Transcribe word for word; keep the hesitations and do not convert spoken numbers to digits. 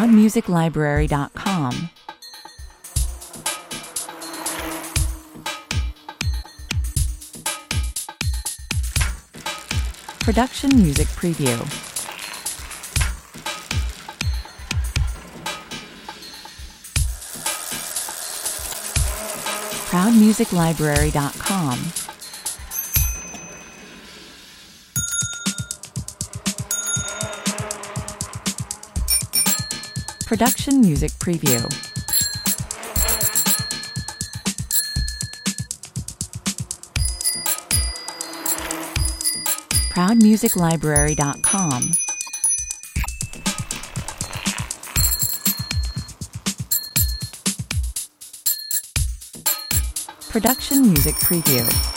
proud music library dot com. Production Music Preview. proud music library dot com. Production Music Preview. proud music library dot com. Production Music Preview.